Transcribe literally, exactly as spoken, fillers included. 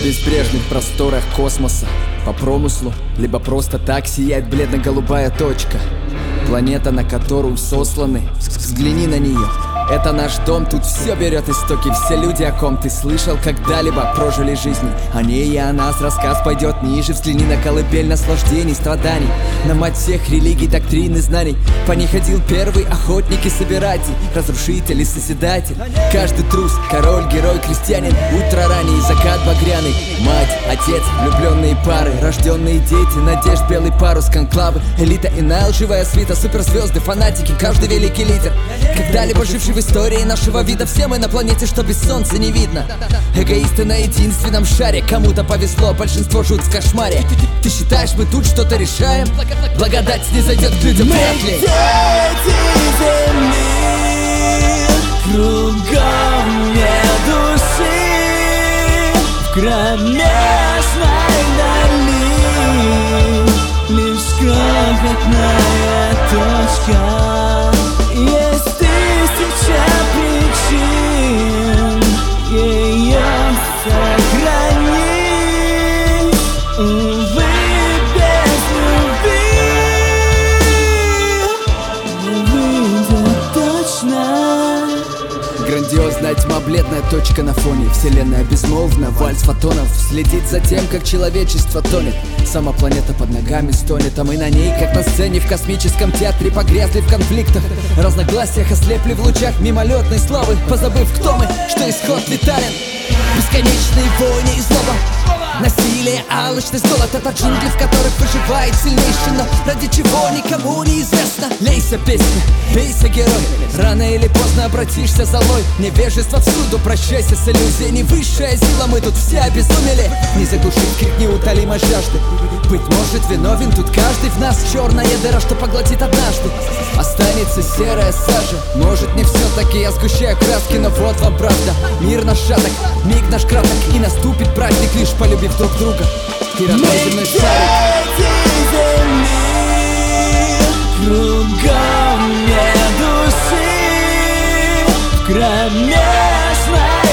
В безбрежных просторах космоса по промыслу, либо просто так сияет бледно-голубая точка. Планета, на которую сосланы, взгляни на нее. Это наш дом, тут все берет истоки. Все люди, о ком ты слышал, когда-либо прожили жизни. О ней и о нас рассказ пойдет ниже. Взгляни на колыбель наслаждений, страданий, на мать всех религий, доктрин и знаний. По ней ходил первый охотник и собиратель, разрушитель и созидатель. Каждый трус, король, герой, крестьянин. Утро ранее, закат багряный. Мать, отец, влюбленные пары, рожденные дети, надежд, белый парус, конклавы, элита и найл, живая свита, суперзвезды, фанатики, каждый великий лидер, когда-либо живший в истории нашего вида. Все мы на планете, что без солнца не видно. Эгоисты на единственном шаре. Кому-то повезло, большинство живут в кошмаре. Ты считаешь, мы тут что-то решаем? Благодать не зайдет к людям вряд ли. Кругом нет души в кромешной дали. Лишь крохотная точка. Есть тысяча причин ее сохранить. Увы, без любви не выйдет точно. Грандиозная тьма, бледная точка на фоне. Вселенная безмолвна, вальс фотонов следит за тем, как человечество тонет. Сама планета под ногами стонет, а мы на ней, как на сцене в космическом театре, погрязли в конфликтах, разногласиях, ослепли в лучах мимолетной славы, позабыв, кто мы, что исход летален. Бесконечные войны и злоба, насилие, алчность, голод — это джунгли, в которых выживает сильнейший. Но ради чего никому не известно. Лейся, песня, бейся, герой, рано или поздно обратишься золой. Невежество всюду, прощайся с иллюзией. Не высшая сила, мы тут все обезумели. Не заглушить крик неутолимой жажды. Быть может, виновен тут каждый. В нас черная дыра, что поглотит однажды. Останется серая сажа. Может, не все-таки я сгущаю краски, но вот вам правда. Мир наш шаток, миг наш краток, и наступит праздник, лишь полюбив друг друга. И родной земной шарик. Кругом нет души в кромешной